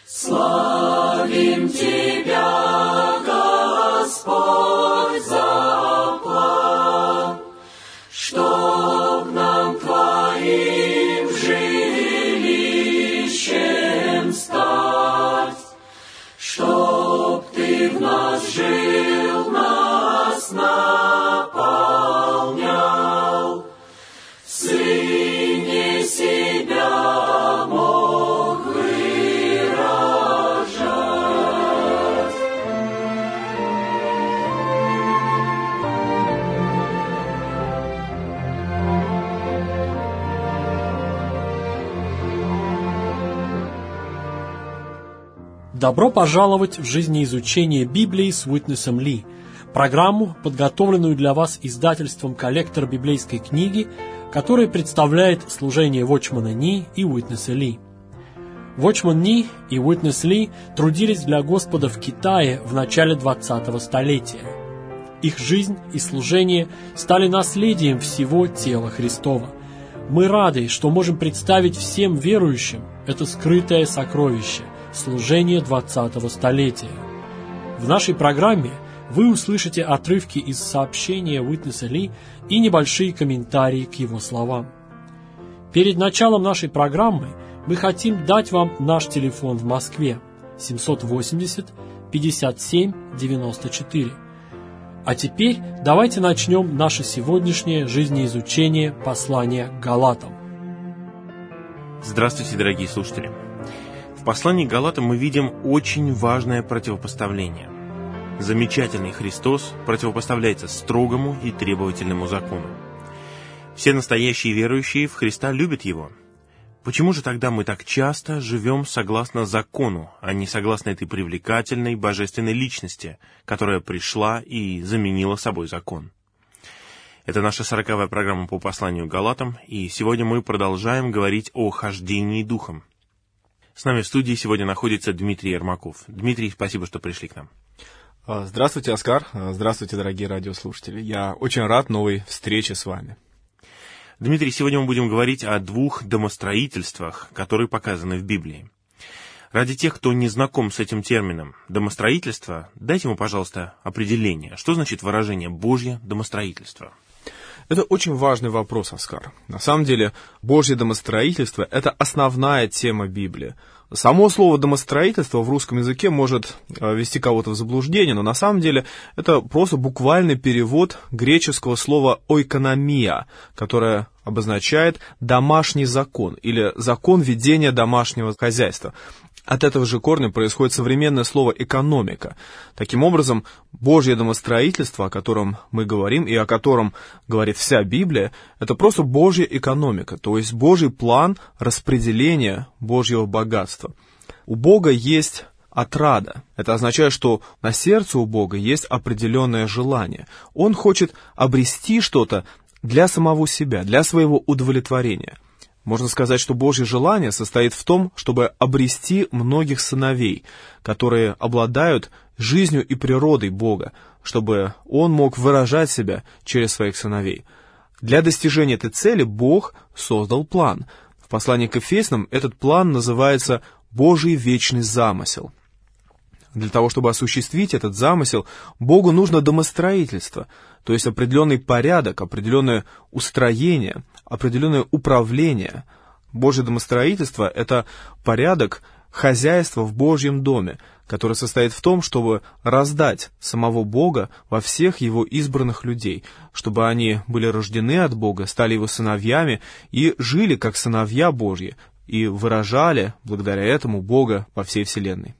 Славим Тебя, Господь, за план, чтоб нам Твоим жилищем стать, чтоб Ты в нас жил, нас наполнял, в Сыне себя мог выражать. Добро пожаловать в жизнеизучение Библии с Уитнесом Ли, программу, подготовленную для вас издательством «Коллектор библейской книги», которая представляет служение Watchman Nee и Уитнеса Ли. Watchman Nee и Уитнес Ли трудились для Господа в Китае в начале 20-го столетия. Их жизнь и служение стали наследием всего тела Христова. Мы рады, что можем представить всем верующим это скрытое сокровище – служение 20-го столетия. В нашей программе вы услышите отрывки из сообщения Уитнеса Ли и небольшие комментарии к его словам. Перед началом нашей программы мы хотим дать вам наш телефон в Москве 780-57-94. А теперь давайте начнем наше сегодняшнее жизнеизучение послания к Галатам. Здравствуйте, дорогие слушатели! В послании к Галатам мы видим очень важное противопоставление. Замечательный Христос противопоставляется строгому и требовательному закону. Все настоящие верующие в Христа любят Его. Почему же тогда мы так часто живем согласно закону, а не согласно этой привлекательной божественной личности, которая пришла и заменила собой закон? Это наша 40-я программа по посланию к Галатам, и сегодня мы продолжаем говорить о хождении Духом. С нами в студии сегодня находится Дмитрий Ермаков. Дмитрий, спасибо, что пришли к нам. Здравствуйте, Оскар. Здравствуйте, дорогие радиослушатели. Я очень рад новой встрече с вами. Дмитрий, сегодня мы будем говорить о двух домостроительствах, которые показаны в Библии. Ради тех, кто не знаком с этим термином «домостроительство», дайте ему, пожалуйста, определение. Что значит выражение «Божье домостроительство»? Это очень важный вопрос, Оскар. На самом деле, Божье домостроительство – это основная тема Библии. Само слово «домостроительство» в русском языке может ввести кого-то в заблуждение, но на самом деле это просто буквальный перевод греческого слова «ойкономия», которое обозначает «домашний закон» или «закон ведения домашнего хозяйства». От этого же корня происходит современное слово «экономика». Таким образом, Божье домостроительство, о котором мы говорим и о котором говорит вся Библия, это просто Божья экономика, то есть Божий план распределения Божьего богатства. У Бога есть отрада. Это означает, что на сердце у Бога есть определенное желание. Он хочет обрести что-то для самого себя, для своего удовлетворения. Можно сказать, что Божье желание состоит в том, чтобы обрести многих сыновей, которые обладают жизнью и природой Бога, чтобы Он мог выражать себя через своих сыновей. Для достижения этой цели Бог создал план. В послании к Ефесянам этот план называется «Божий вечный замысел». Для того, чтобы осуществить этот замысел, Богу нужно домостроительство, то есть определенный порядок, определенное устроение, определенное управление. Божье домостроительство – это порядок хозяйства в Божьем доме, который состоит в том, чтобы раздать самого Бога во всех Его избранных людей, чтобы они были рождены от Бога, стали Его сыновьями и жили как сыновья Божьи, и выражали благодаря этому Бога по всей вселенной.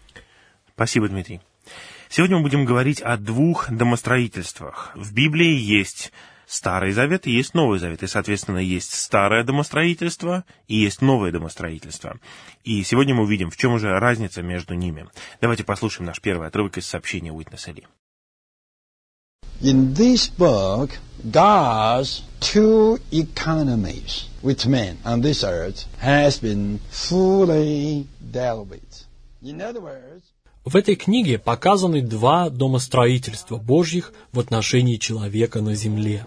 Спасибо, Дмитрий. Сегодня мы будем говорить о двух домостроительствах. В Библии есть Старый Завет и есть Новый Завет, и, соответственно, есть старое домостроительство и есть новое домостроительство. И сегодня мы увидим, в чем же разница между ними. Давайте послушаем наш первый отрывок из сообщения Уитнеса Ли. In this book, God's two economies with man on this earth has been fully dealt with. In other words, В этой книге показаны два домостроительства Божьих в отношении человека на земле.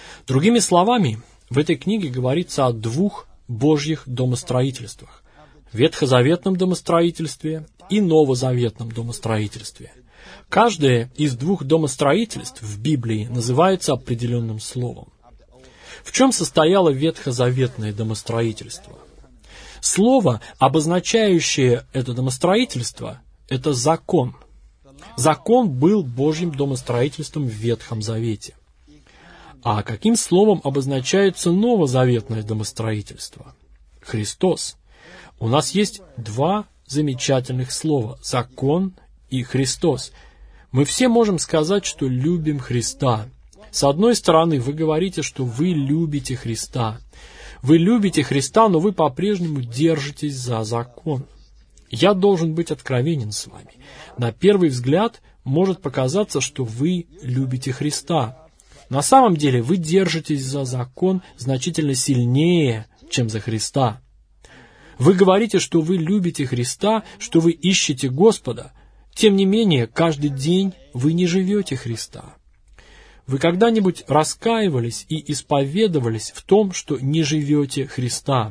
Другими словами, в этой книге говорится о двух Божьих домостроительствах. В ветхозаветном домостроительстве и новозаветном домостроительстве. Каждое из двух домостроительств в Библии называется определенным словом. В чем состояло ветхозаветное домостроительство? Слово, обозначающее это домостроительство, это закон. Закон был Божьим домостроительством в Ветхом Завете. А каким словом обозначается новозаветное домостроительство? Христос. У нас есть два замечательных слова – закон и Христос. Мы все можем сказать, что любим Христа. С одной стороны, вы говорите, что вы любите Христа. Вы любите Христа, но вы по-прежнему держитесь за закон. Я должен быть откровенен с вами. На первый взгляд может показаться, что вы любите Христа. На самом деле вы держитесь за закон значительно сильнее, чем за Христа. Вы говорите, что вы любите Христа, что вы ищете Господа. Тем не менее, каждый день вы не живете Христа. Вы когда-нибудь раскаивались и исповедовались в том, что не живете Христа?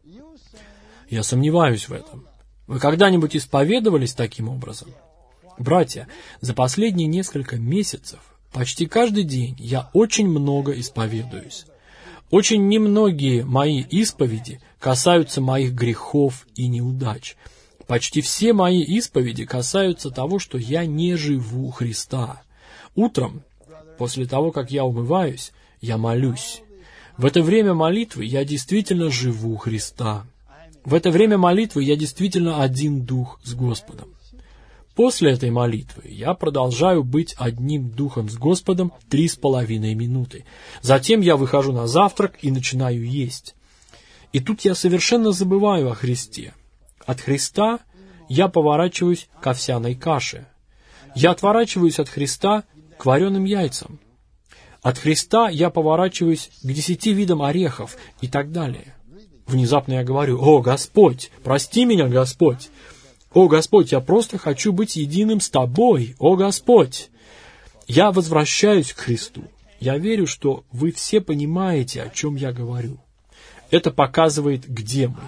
Я сомневаюсь в этом. Вы когда-нибудь исповедовались таким образом? Братья, за последние несколько месяцев, почти каждый день я очень много исповедуюсь. Очень немногие мои исповеди касаются моих грехов и неудач. Почти все мои исповеди касаются того, что я не живу Христа. Утром, после того, как я умываюсь, я молюсь. В это время молитвы я действительно живу Христа. В это время молитвы я действительно один дух с Господом. После этой молитвы я продолжаю быть одним духом с Господом 3,5 минуты. Затем я выхожу на завтрак и начинаю есть. И тут я совершенно забываю о Христе. От Христа я поворачиваюсь к овсяной каше. Я отворачиваюсь от Христа к вареным яйцам. От Христа я поворачиваюсь к 10 видам орехов и так далее. Внезапно я говорю: «О, Господь, прости меня, Господь! О, Господь, я просто хочу быть единым с Тобой! О, Господь!» Я возвращаюсь к Христу. Я верю, что вы все понимаете, о чем я говорю. Это показывает, где мы.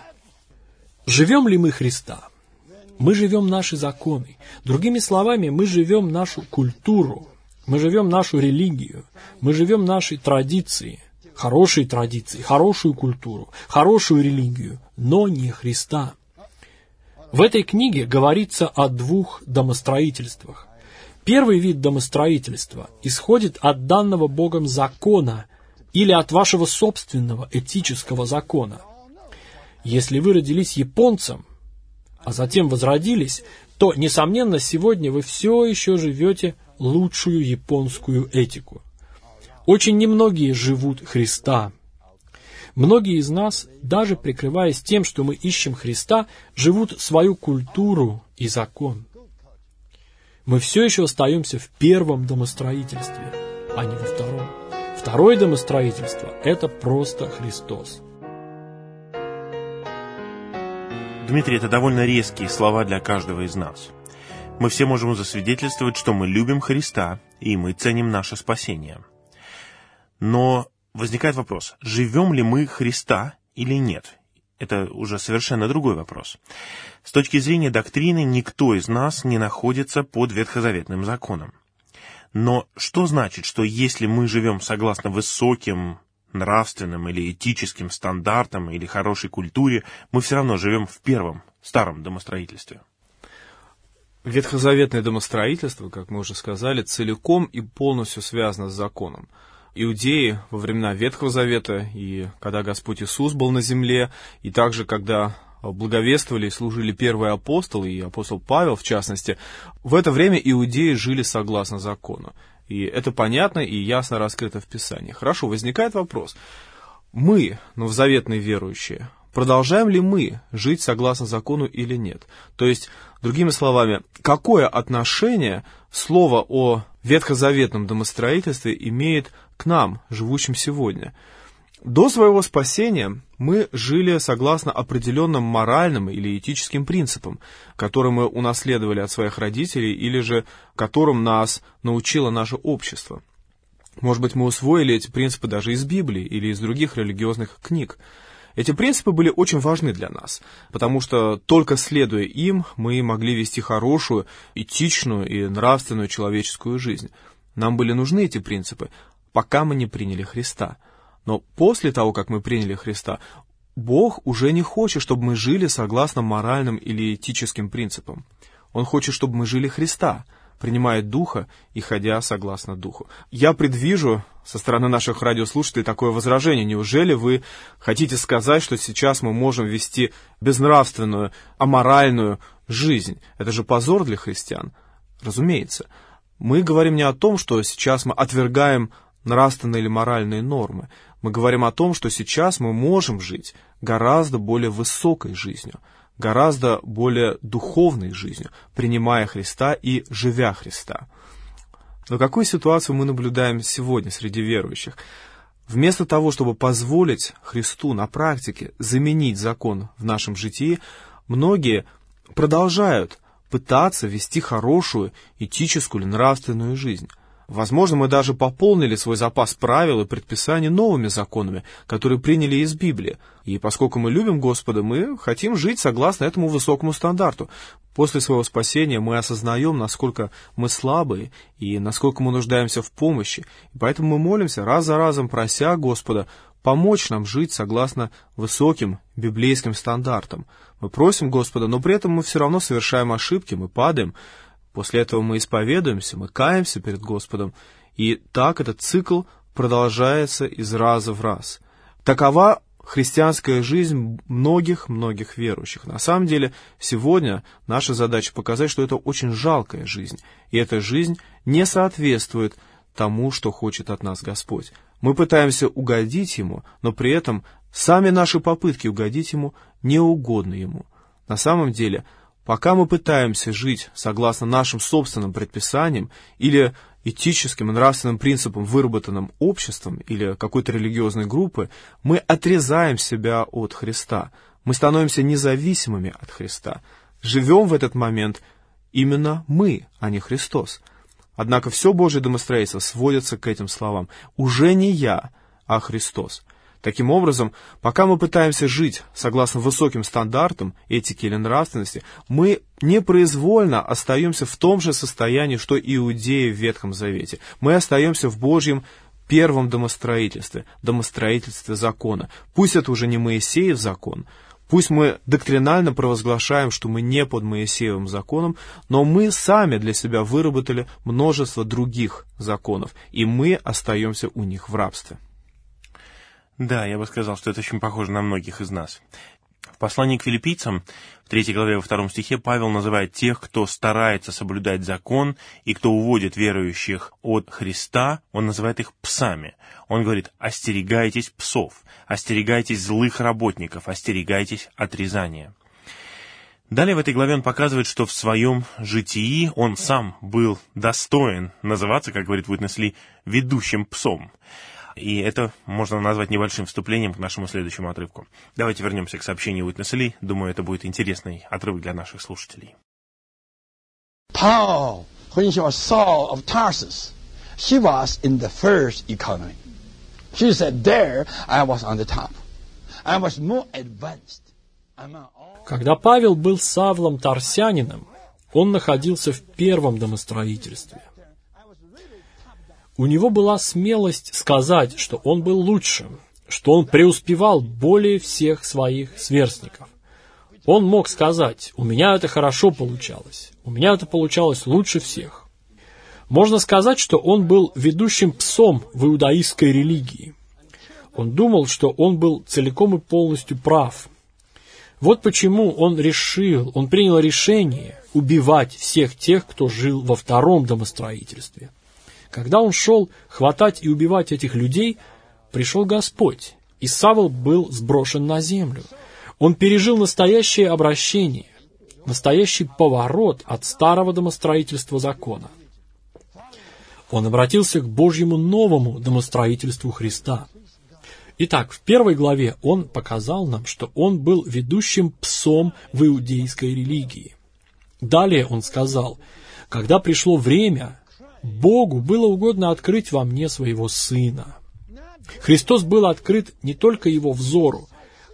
Живем ли мы Христа? Мы живем наши законы. Другими словами, мы живем нашу культуру. Мы живем нашу религию. Мы живем наши традиции. Хорошие традиции, хорошую культуру, хорошую религию, но не Христа. В этой книге говорится о двух домостроительствах. Первый вид домостроительства исходит от данного Богом закона или от вашего собственного этического закона. Если вы родились японцем, а затем возродились, то, несомненно, сегодня вы все еще живете лучшую японскую этику. Очень немногие живут Христа. Многие из нас, даже прикрываясь тем, что мы ищем Христа, живут свою культуру и закон. Мы все еще остаемся в первом домостроительстве, а не во втором. Второе домостроительство – это просто Христос. Дмитрий, это довольно резкие слова для каждого из нас. Мы все можем засвидетельствовать, что мы любим Христа, и мы ценим наше спасение. Но возникает вопрос, живем ли мы Христа или нет? Это уже совершенно другой вопрос. С точки зрения доктрины, никто из нас не находится под ветхозаветным законом. Но что значит, что если мы живем согласно высоким нравственным или этическим стандартам или хорошей культуре, мы все равно живем в первом, старом домостроительстве? Ветхозаветное домостроительство, как мы уже сказали, целиком и полностью связано с законом. Иудеи во времена Ветхого Завета, и когда Господь Иисус был на земле, и также, когда благовествовали и служили первые апостолы, и апостол Павел, в частности, в это время иудеи жили согласно закону. И это понятно и ясно раскрыто в Писании. Хорошо, возникает вопрос. Мы, новозаветные верующие, продолжаем ли мы жить согласно закону или нет? То есть, другими словами, какое отношение слово о ветхозаветном домостроительстве имеет к нам, живущим сегодня? До своего спасения мы жили согласно определенным моральным или этическим принципам, которые мы унаследовали от своих родителей или же которым нас научило наше общество. Может быть, мы усвоили эти принципы даже из Библии или из других религиозных книг. Эти принципы были очень важны для нас, потому что только следуя им, мы могли вести хорошую, этичную и нравственную человеческую жизнь. Нам были нужны эти принципы, пока мы не приняли Христа. Но после того, как мы приняли Христа, Бог уже не хочет, чтобы мы жили согласно моральным или этическим принципам. Он хочет, чтобы мы жили Христа, принимая Духа и ходя согласно Духу. Я предвижу со стороны наших радиослушателей такое возражение. Неужели вы хотите сказать, что сейчас мы можем вести безнравственную, аморальную жизнь? Это же позор для христиан. Разумеется. Мы говорим не о том, что сейчас мы отвергаем нравственные или моральные нормы. Мы говорим о том, что сейчас мы можем жить гораздо более высокой жизнью, гораздо более духовной жизнью, принимая Христа и живя Христа. Но какую ситуацию мы наблюдаем сегодня среди верующих? Вместо того, чтобы позволить Христу на практике заменить закон в нашем житии, многие продолжают пытаться вести хорошую, этическую или нравственную жизнь. Возможно, мы даже пополнили свой запас правил и предписаний новыми законами, которые приняли из Библии. И поскольку мы любим Господа, мы хотим жить согласно этому высокому стандарту. После своего спасения мы осознаем, насколько мы слабые и насколько мы нуждаемся в помощи. И поэтому мы молимся раз за разом, прося Господа помочь нам жить согласно высоким библейским стандартам. Мы просим Господа, но при этом мы все равно совершаем ошибки, мы падаем. После этого мы исповедуемся, мы каемся перед Господом, и так этот цикл продолжается из раза в раз. Такова христианская жизнь многих верующих. На самом деле, сегодня наша задача показать, что это очень жалкая жизнь, и эта жизнь не соответствует тому, что хочет от нас Господь. Мы пытаемся угодить Ему, но при этом сами наши попытки угодить Ему не угодны Ему. На самом деле, пока мы пытаемся жить согласно нашим собственным предписаниям или этическим и нравственным принципам, выработанным обществом или какой-то религиозной группы, мы отрезаем себя от Христа. Мы становимся независимыми от Христа. Живем в этот момент именно мы, а не Христос. Однако все Божье домостроительство сводится к этим словам. Уже не я, а Христос. Таким образом, пока мы пытаемся жить согласно высоким стандартам этики или нравственности, мы непроизвольно остаемся в том же состоянии, что иудеи в Ветхом Завете. Мы остаемся в Божьем первом домостроительстве закона. Пусть это уже не Моисеев закон, пусть мы доктринально провозглашаем, что мы не под Моисеевым законом, но мы сами для себя выработали множество других законов, и мы остаемся у них в рабстве. Да, я бы сказал, что это очень похоже на многих из нас. В послании к филиппийцам, в 3 главе, во 2 стихе, Павел называет тех, кто старается соблюдать закон и кто уводит верующих от Христа, он называет их псами. Он говорит: остерегайтесь псов, остерегайтесь злых работников, остерегайтесь отрезания. Далее в этой главе он показывает, что в своем житии он сам был достоин называться, как говорит Уитнес Ли, ведущим псом. И это можно назвать небольшим вступлением к нашему следующему отрывку. Давайте вернемся к сообщению Уитнеса Ли. Думаю, это будет интересный отрывок для наших слушателей. Paul, when she was Saul of Tarsus, she was in the first economy. She said, there I was on the top. I was more advanced. Когда Павел был Савлом Тарсянином, он находился в первом домостроительстве. У него была смелость сказать, что он был лучшим, что он преуспевал более всех своих сверстников. Он мог сказать: у меня это хорошо получалось, у меня это получалось лучше всех. Можно сказать, что он был ведущим псом в иудаистской религии. Он думал, что он был целиком и полностью прав. Вот почему он принял решение убивать всех тех, кто жил во втором домостроительстве. Когда он шел хватать и убивать этих людей, пришел Господь, и Савл был сброшен на землю. Он пережил настоящее обращение, настоящий поворот от старого домостроительства закона. Он обратился к Божьему новому домостроительству Христа. Итак, в 1 главе он показал нам, что он был ведущим псом в иудейской религии. Далее он сказал: когда пришло время, Богу было угодно открыть во мне своего Сына. Христос был открыт не только его взору,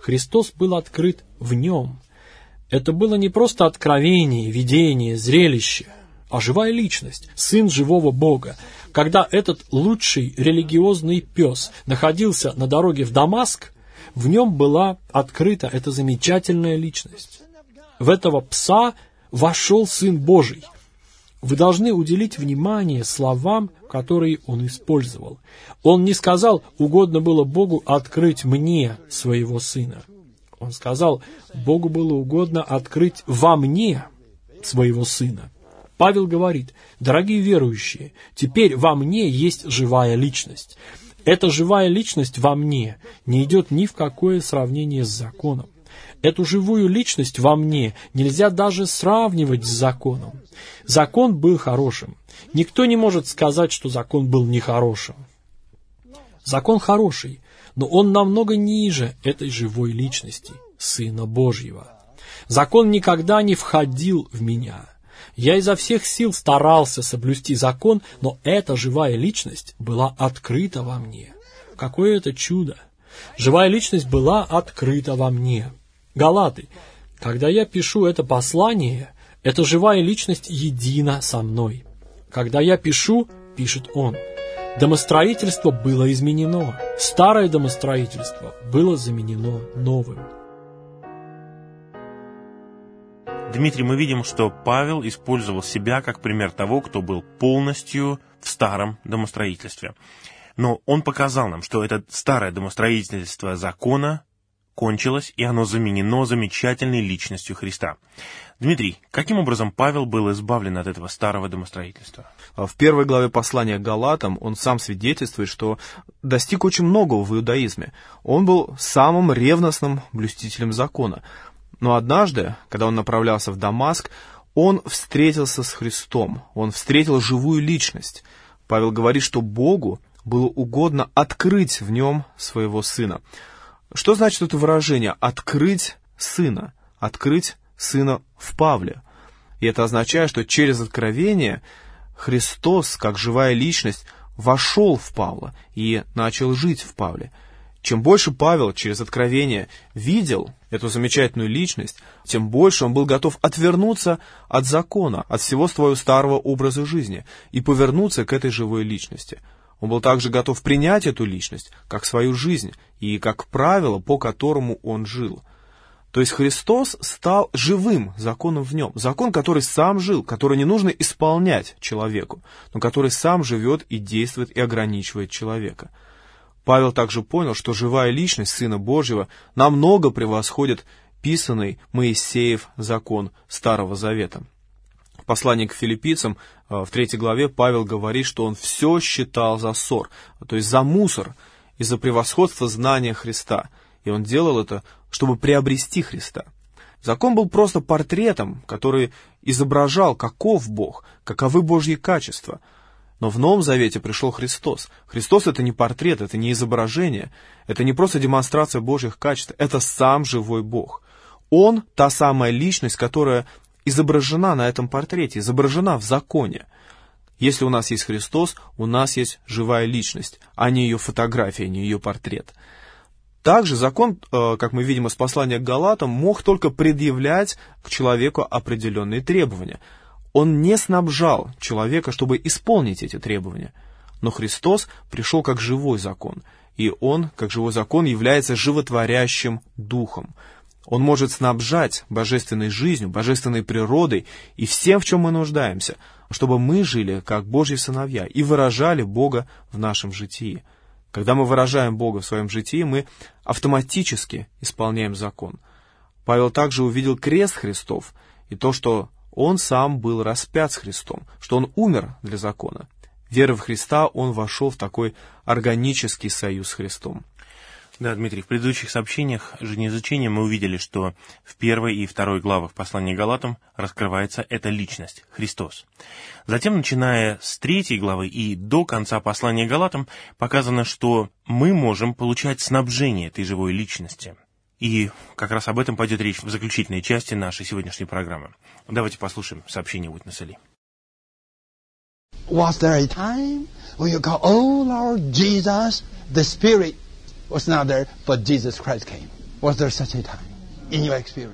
Христос был открыт в нем. Это было не просто откровение, видение, зрелище, а живая личность, сын живого Бога. Когда этот лучший религиозный пес находился на дороге в Дамаск, в нем была открыта эта замечательная личность. В этого пса вошел Сын Божий. Вы должны уделить внимание словам, которые он использовал. Он не сказал: угодно было Богу открыть мне своего Сына. Он сказал: Богу было угодно открыть во мне своего Сына. Павел говорит: дорогие верующие, теперь во мне есть живая личность. Эта живая личность во мне не идет ни в какое сравнение с законом. Эту живую личность во мне нельзя даже сравнивать с законом. Закон был хорошим. Никто не может сказать, что закон был нехорошим. Закон хороший, но он намного ниже этой живой личности, Сына Божьего. Закон никогда не входил в меня. Я изо всех сил старался соблюсти закон, но эта живая личность была открыта во мне. Какое это чудо! Живая личность была открыта во мне. Галаты, когда я пишу это послание, эта живая личность едина со мной. Когда я пишу, пишет он, домостроительство было изменено. Старое домостроительство было заменено новым. Дмитрий, мы видим, что Павел использовал себя как пример того, кто был полностью в старом домостроительстве. Но он показал нам, что это старое домостроительство закона кончилось, и оно заменено замечательной личностью Христа. Дмитрий, каким образом Павел был избавлен от этого старого домостроительства? В первой главе послания к Галатам он сам свидетельствует, что достиг очень многого в иудаизме. Он был самым ревностным блюстителем закона. Но однажды, когда он направлялся в Дамаск, он встретился с Христом, он встретил живую личность. Павел говорит, что Богу было угодно открыть в нем своего Сына. Что значит это выражение «открыть Сына»? Открыть Сына в Павле. И это означает, что через откровение Христос, как живая личность, вошел в Павла и начал жить в Павле. Чем больше Павел через откровение видел эту замечательную личность, тем больше он был готов отвернуться от закона, от всего своего старого образа жизни и повернуться к этой живой личности. Он был также готов принять эту личность как свою жизнь и как правило, по которому он жил. То есть Христос стал живым законом в нем. Закон, который сам жил, который не нужно исполнять человеку, но который сам живет и действует и ограничивает человека. Павел также понял, что живая личность Сына Божьего намного превосходит писанный Моисеев закон Старого Завета. В послании к филиппийцам в 3 главе Павел говорит, что он все считал за ссор, то есть за мусор, из-за превосходства знания Христа. И он делал это, чтобы приобрести Христа. Закон был просто портретом, который изображал, каков Бог, каковы Божьи качества. Но в Новом Завете пришел Христос. Христос — это не портрет, это не изображение, это не просто демонстрация Божьих качеств, это сам живой Бог. Он — та самая личность, которая изображена на этом портрете, изображена в законе. Если у нас есть Христос, у нас есть живая личность, а не ее фотография, не ее портрет. Также закон, как мы видим из послания к Галатам, мог только предъявлять к человеку определенные требования. Он не снабжал человека, чтобы исполнить эти требования. Но Христос пришел как живой закон, и Он, как живой закон, является животворящим духом. Он может снабжать божественной жизнью, божественной природой и всем, в чем мы нуждаемся, чтобы мы жили как Божьи сыновья и выражали Бога в нашем житии. Когда мы выражаем Бога в своем житии, мы автоматически исполняем закон. Павел также увидел крест Христов и то, что он сам был распят с Христом, что он умер для закона. Верой в Христа он вошел в такой органический союз с Христом. Да, Дмитрий, в предыдущих сообщениях жизнеизучения мы увидели, что в 1 и 2 главах послания к Галатам раскрывается эта личность, Христос. Затем, начиная с 3 главы и до конца послания к Галатам, показано, что мы можем получать снабжение этой живой личности. И как раз об этом пойдет речь в заключительной части нашей сегодняшней программы. Давайте послушаем сообщение Уитнеса Ли. Was there a time when you call, "Oh Lord Jesus," the Spirit was not there, but Jesus Christ came. Was there such a time in your experience?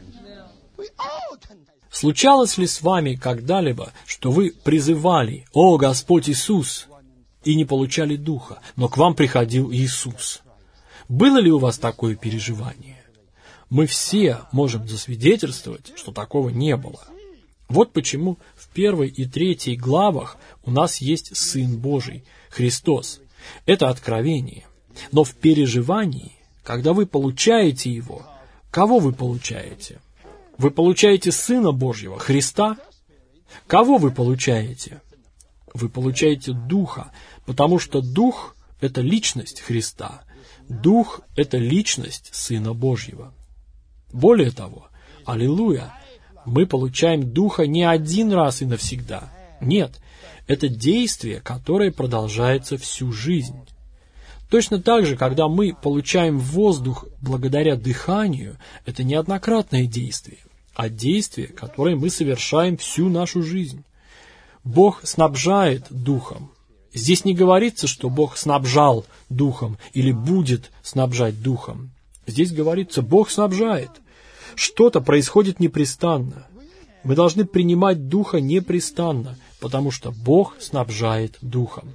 Случалось ли с вами когда-либо, что вы призывали «О, Господь Иисус!» и не получали Духа, но к вам приходил Иисус? Было ли у вас такое переживание? Мы все можем засвидетельствовать, что такого не было. Вот почему в 1 и 3 главах у нас есть Сын Божий, Христос. Это откровение. Но в переживании, когда вы получаете Его, кого вы получаете? Вы получаете Сына Божьего, Христа? Кого вы получаете? Вы получаете Духа, потому что Дух – это личность Христа. Дух – это личность Сына Божьего. Более того, аллилуйя, мы получаем Духа не один раз и навсегда. Нет, это действие, которое продолжается всю жизнь. Точно так же, когда мы получаем воздух благодаря дыханию, это не однократное действие, а действие, которое мы совершаем всю нашу жизнь. Бог снабжает Духом. Здесь не говорится, что Бог снабжал Духом или будет снабжать Духом. Здесь говорится, Бог снабжает. Что-то происходит непрестанно. Мы должны принимать Духа непрестанно, потому что Бог снабжает Духом.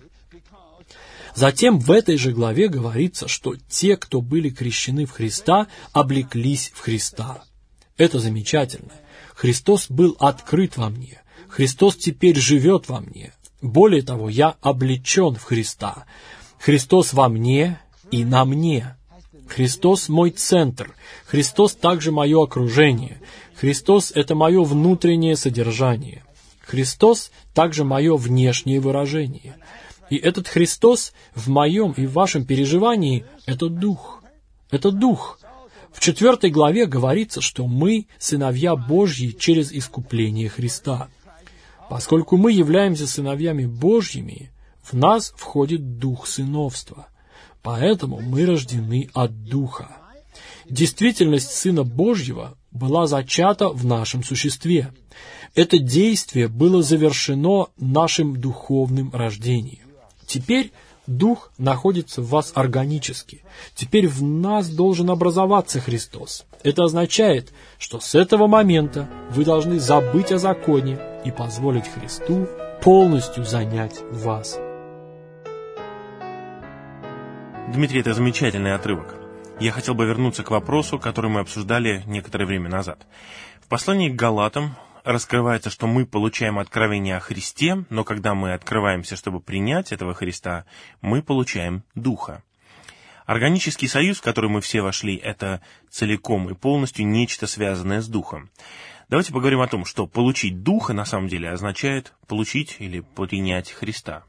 Затем в этой же главе говорится, что те, кто были крещены в Христа, облеклись в Христа. Это замечательно. Христос был открыт во мне. Христос теперь живет во мне. Более того, я облечен в Христа. Христос во мне и на мне. Христос мой центр. Христос также мое окружение. Христос – это мое внутреннее содержание. Христос также мое внешнее выражение. И этот Христос в моем и в вашем переживании – это Дух. Это Дух. В 4 главе говорится, что мы сыновья Божьи через искупление Христа. Поскольку мы являемся сыновьями Божьими, в нас входит Дух сыновства. Поэтому мы рождены от Духа. Действительность Сына Божьего была зачата в нашем существе. Это действие было завершено нашим духовным рождением. Теперь Дух находится в вас органически. Теперь в нас должен образоваться Христос. Это означает, что с этого момента вы должны забыть о законе и позволить Христу полностью занять вас. Дмитрий, это замечательный отрывок. Я хотел бы вернуться к вопросу, который мы обсуждали некоторое время назад. В послании к Галатам раскрывается, что мы получаем откровение о Христе, но когда мы открываемся, чтобы принять этого Христа, мы получаем Духа. Органический союз, в который мы все вошли, это целиком и полностью нечто связанное с Духом. Давайте поговорим о том, что получить Духа на самом деле означает получить или принять Христа.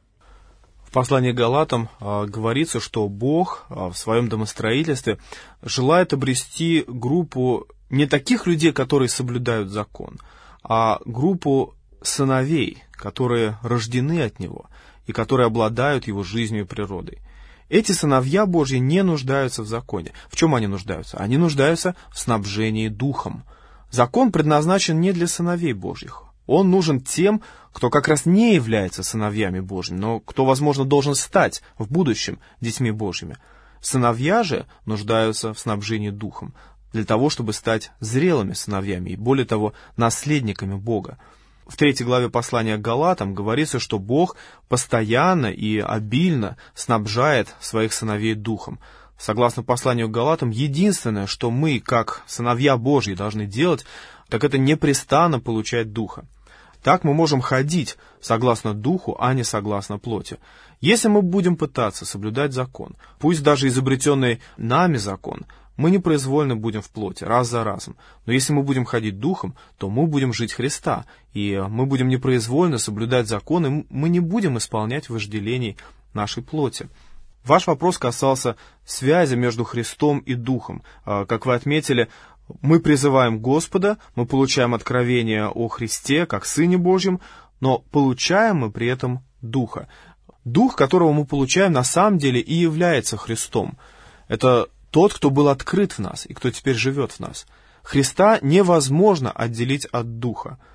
В послании к Галатам говорится, что Бог в своем домостроительстве желает обрести группу не таких людей, которые соблюдают закон, а группу сыновей, которые рождены от Него и которые обладают Его жизнью и природой. Эти сыновья Божьи не нуждаются в законе. В чем они нуждаются? Они нуждаются в снабжении Духом. Закон предназначен не для сыновей Божьих. Он нужен тем, кто как раз не является сыновьями Божьими, но кто, возможно, должен стать в будущем детьми Божьими. Сыновья же нуждаются в снабжении Духом, для того, чтобы стать зрелыми сыновьями и, более того, наследниками Бога. В 3 главе послания к Галатам говорится, что Бог постоянно и обильно снабжает своих сыновей Духом. Согласно посланию к Галатам, единственное, что мы, как сыновья Божьи, должны делать, так это непрестанно получать Духа. Так мы можем ходить согласно Духу, а не согласно плоти. Если мы будем пытаться соблюдать закон, пусть даже изобретенный нами закон, мы непроизвольно будем в плоти, раз за разом. Но если мы будем ходить Духом, то мы будем жить Христа, и мы будем непроизвольно соблюдать закон, и мы не будем исполнять вожделений нашей плоти. Ваш вопрос касался связи между Христом и Духом. Как вы отметили, мы призываем Господа, мы получаем откровение о Христе, как Сыне Божьем, но получаем мы при этом Духа. Дух, которого мы получаем, на самом деле и является Христом. Это тот, кто был открыт в нас и кто теперь живет в нас. Христа невозможно отделить от Духа.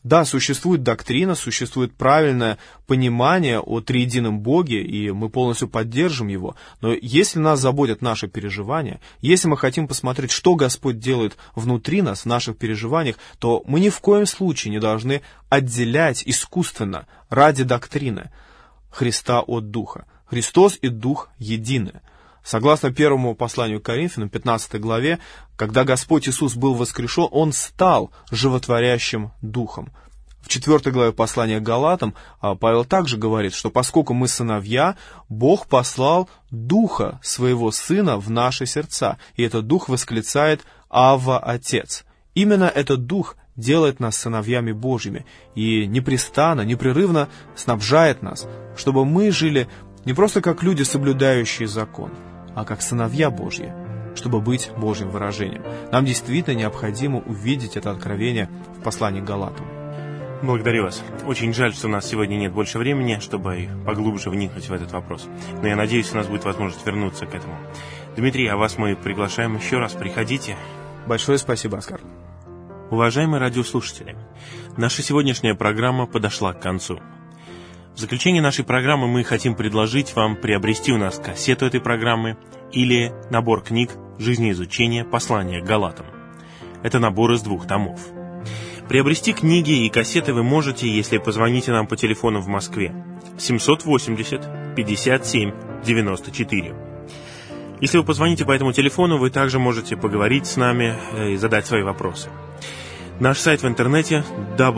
Да, существует доктрина, существует правильное понимание о триедином Боге, и мы полностью поддержим его. Но если нас заботят наши переживания, если мы хотим посмотреть, что Господь делает внутри нас, в наших переживаниях, то мы ни в коем случае не должны отделять искусственно ради доктрины Христа от Духа. Христос и Дух едины. Согласно первому посланию к Коринфянам, 15 главе, когда Господь Иисус был воскрешен, Он стал животворящим Духом. В 4 главе послания к Галатам Павел также говорит, что поскольку мы сыновья, Бог послал Духа Своего Сына в наши сердца, и этот Дух восклицает «Авва, Отец». Именно этот Дух делает нас сыновьями Божьими и непрестанно, непрерывно снабжает нас, чтобы мы жили не просто как люди, соблюдающие закон, а как сыновья Божьи, чтобы быть Божьим выражением. Нам действительно необходимо увидеть это откровение в послании к Галатам. Благодарю вас. Очень жаль, что у нас сегодня нет больше времени, чтобы поглубже вникнуть в этот вопрос. Но я надеюсь, у нас будет возможность вернуться к этому. Дмитрий, а вас мы приглашаем еще раз. Приходите. Большое спасибо, Оскар. Уважаемые радиослушатели, наша сегодняшняя программа подошла к концу. В заключение нашей программы мы хотим предложить вам приобрести у нас кассету этой программы или набор книг «Жизнеизучение. Послание к Галатам». Это набор из 2 томов. Приобрести книги и кассеты вы можете, если позвоните нам по телефону в Москве 780 57 94. Если вы позвоните по этому телефону, вы также можете поговорить с нами и задать свои вопросы. Наш сайт в интернете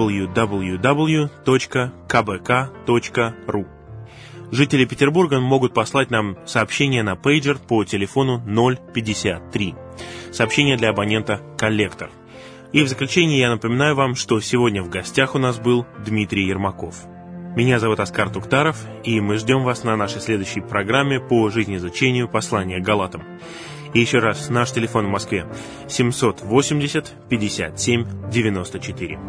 www.kbk.ru. Жители Петербурга могут послать нам сообщение на пейджер по телефону 053. Сообщение для абонента «Коллектор». И в заключение я напоминаю вам, что сегодня в гостях у нас был Дмитрий Ермаков. Меня зовут Оскар Туктаров, и мы ждем вас на нашей следующей программе по жизнеизучению послания к Галатам. И еще раз, наш телефон в Москве 780 57 94.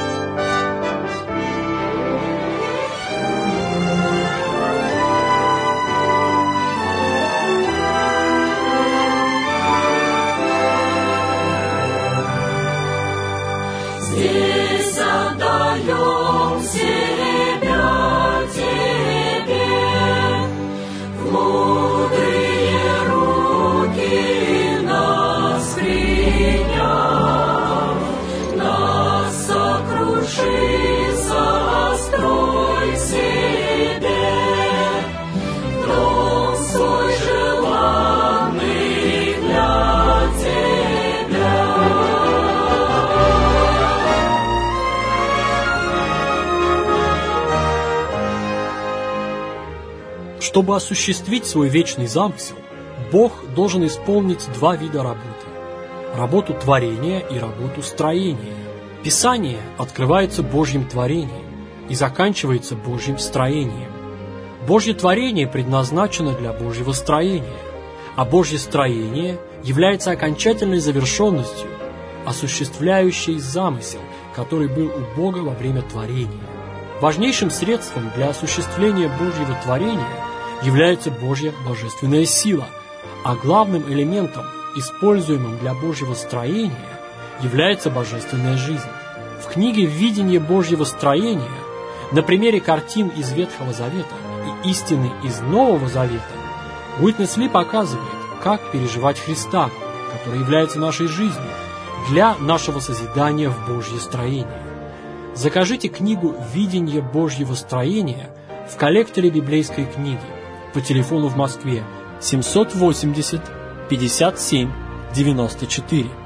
Здесь отдаем себя Тебе, в мудрые руки нас приняв, нас сокруши, сострой себе, дом свой желанный для Тебя. Чтобы осуществить свой вечный замысел, Бог должен исполнить 2 вида работы – работу творения и работу строения. Писание открывается Божьим творением и заканчивается Божьим строением. Божье творение предназначено для Божьего строения, а Божье строение является окончательной завершенностью, осуществляющей замысел, который был у Бога во время творения. Важнейшим средством для осуществления Божьего творения является Божья божественная сила, а главным элементом, используемым для Божьего строения, является божественная жизнь. В книге «Видение Божьего строения» на примере картин из Ветхого Завета и истины из Нового Завета Уитнес Ли показывает, как переживать Христа, который является нашей жизнью, для нашего созидания в Божье строение. Закажите книгу «Видение Божьего строения» в коллекторе библейской книги по телефону в Москве 780 57 94.